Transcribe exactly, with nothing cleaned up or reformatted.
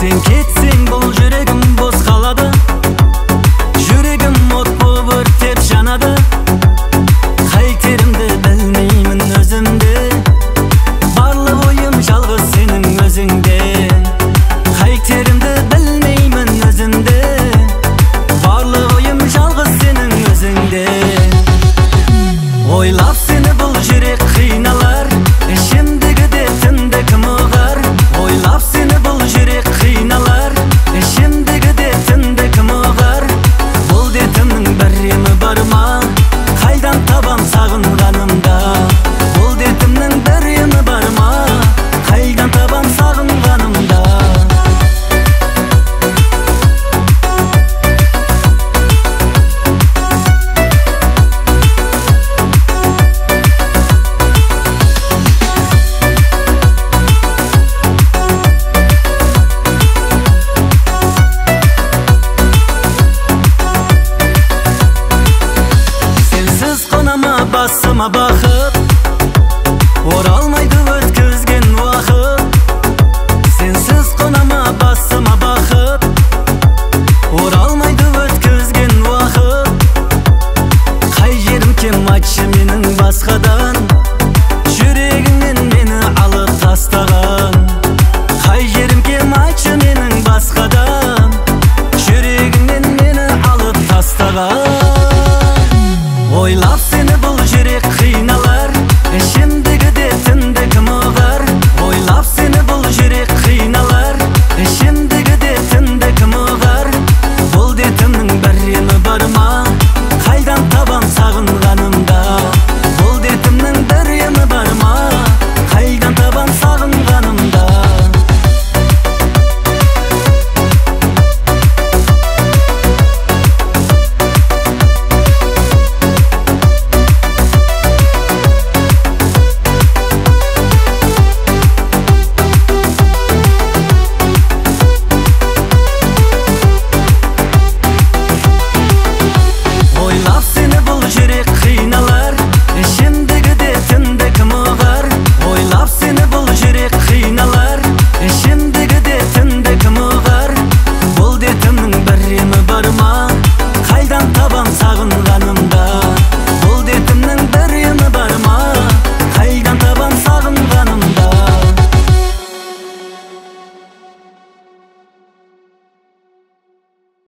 Sen ketsen бұл жүрегім бос қалады. Жүрегім от болып өртеп жанады. Қайтерімді білмеймін өзімде. Барлық ойым жалғыз сенің өзіңде. Қайтерімді білмеймін өзімде. Барлық ойым жалғыз сенің өзіңде. Ойлап сені бұл жүрек қиналар. Ішімдегі де түнде кім ұғар? Ойлап сені бұл жүрек қиналар. Ішімдегі де түнде кім ұғар? Бұл детімнің бір емі бар ма? Қайдан табам сағынғанымда? Бұл детімнің бір емі бар ма? Қайдан табам сағынғанымда? Басыма бақыт, оралмайды өткізген уақыт. Сенсіз қонама басыма бақыт, оралмайды өткізген уақыт. Қай жерім кем айтшы менің басқадан, жүрегіңнен мені алып тастаған. Қай жерім кем айтшы менің басқадан, жүрегіңнен мені алып тастаған. Ойлап сені бұл жүрек қиналар. Ішімдегі де түнде кім ұғар? Ойлап сені бұл жүрек қиналар. Ішімдегі де түнде кім ұғар? Бұл детімнің бір емі бар ма? Қайдан табам сағынғанымда? Бұл детімнің бір емі бар ма? Қайдан табам сағынғанымда? Қайдан табам сағын